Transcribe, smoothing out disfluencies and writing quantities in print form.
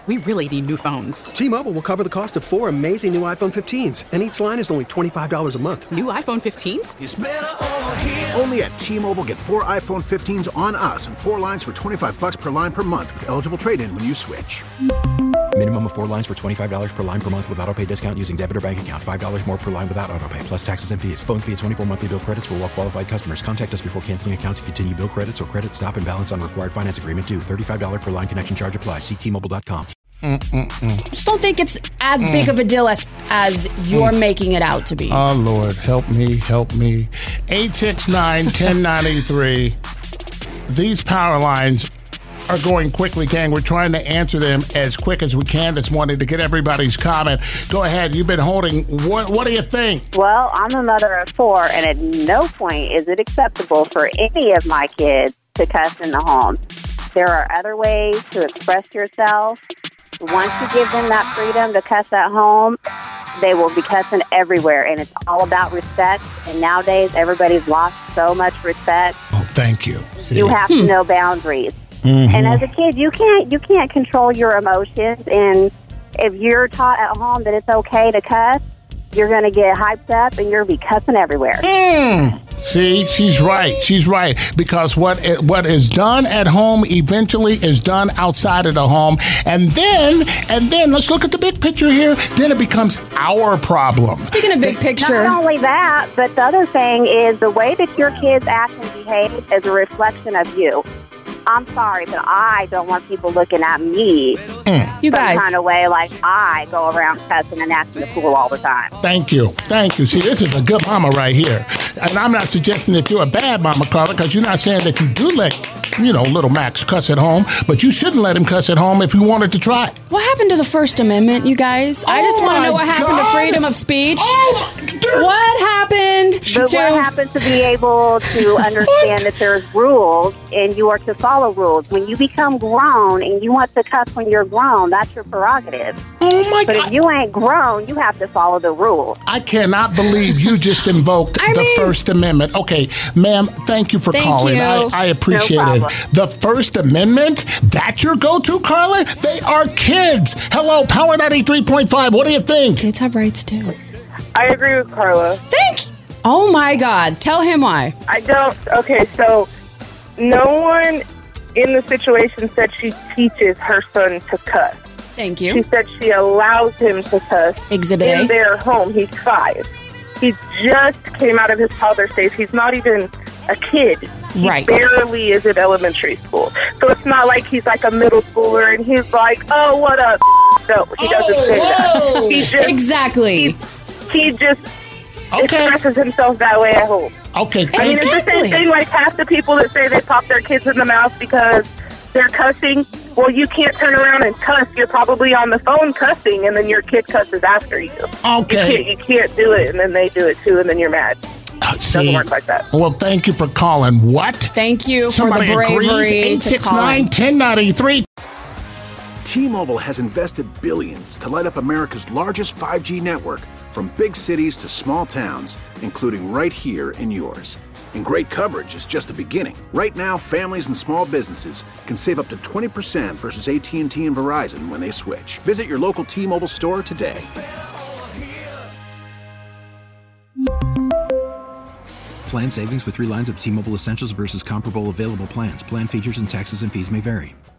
We really need new phones. T-Mobile will cover the cost of 4 amazing new iPhone 15s, and each line is only $25 a month. New iPhone 15s? It's better over here. Only at T-Mobile, get 4 iPhone 15s on us and 4 lines for $25 per line per month with eligible trade-in when you switch. Minimum of 4 lines for $25 per line per month with autopay discount using debit or bank account. $5 more per line without autopay, plus taxes and fees. Phone fee at 24 monthly bill credits for well-qualified customers. Contact us before canceling account to continue bill credits or credit stop and balance on required finance agreement due. $35 per line connection charge applies. See T-Mobile.com. Just don't think it's as big of a deal as you're making it out to be. Oh, Lord, help me, help me. 869-1093. These power lines are going quickly, gang. We're trying to answer them as quick as we can this morning to get everybody's comment. Go ahead. You've been holding. What do you think? Well, I'm a mother of 4, and at no point is it acceptable for any of my kids to cuss in the home. There are other ways to express yourself. Once you give them that freedom to cuss at home, they will be cussing everywhere, and it's all about respect. And nowadays, everybody's lost so much respect. Oh, thank you. See? You have to know boundaries. Mm-hmm. And as a kid, you can't control your emotions. And if you're taught at home that it's okay to cuss, you're going to get hyped up and you're going to be cussing everywhere. See, she's right. She's right. Because what is done at home eventually is done outside of the home. And then let's look at the big picture here. Then it becomes our problem. Speaking of big picture. Not only that, but the other thing is the way that your kids act and behave is a reflection of you. I'm sorry, but I don't want people looking at me you guys some kind of way like I go around cussing and acting a fool all the time. Thank you. Thank you. See, this is a good mama right here. And I'm not suggesting that you're a bad mama, Carla, because you're not saying that you do let, little Max cuss at home, but you shouldn't let him cuss at home if you wanted to try. What happened to the First Amendment, you guys? I just want to know what happened to freedom of speech. What happened What happened to be able to understand that there's rules and you are to follow rules? When you become grown and you want to cuss when you're grown, that's your prerogative. Oh, my God. But if you ain't grown, you have to follow the rules. I cannot believe you just invoked the First Amendment. Okay, ma'am, thank you for calling. I appreciate it. The First Amendment? That's your go-to, Carla? They are kids. Hello, Power 93.5. What do you think? Kids have rights, too. I agree with Carla. Thank you. Oh, my God. Tell him why. I don't. Okay, so no one in the situation said she teaches her son to cuss. Thank you. She said she allows him to cuss Exhibit in A. their home. He's 5. He just came out of his toddler stage. He's not even a kid. He barely is in elementary school. So it's not like he's like a middle schooler and he's like, oh, what up? No, he doesn't say that. He just, exactly. He just expresses himself that way at home. Okay. I mean, it's the same thing like half the people that say they pop their kids in the mouth because they're cussing. Well, you can't turn around and cuss. You're probably on the phone cussing, and then your kid cusses after you. Okay. You can't do it, and then they do it too, and then you're mad. Doesn't work like that. Well, thank you for calling. What? Thank you Somebody for the bravery agrees. to call in. 869-1093. T-Mobile has invested billions to light up America's largest 5G network, from big cities to small towns, including right here in yours. And great coverage is just the beginning. Right now, families and small businesses can save up to 20% versus AT&T and Verizon when they switch. Visit your local T-Mobile store today. Plan savings with 3 lines of T-Mobile Essentials versus comparable available plans. Plan features and taxes and fees may vary.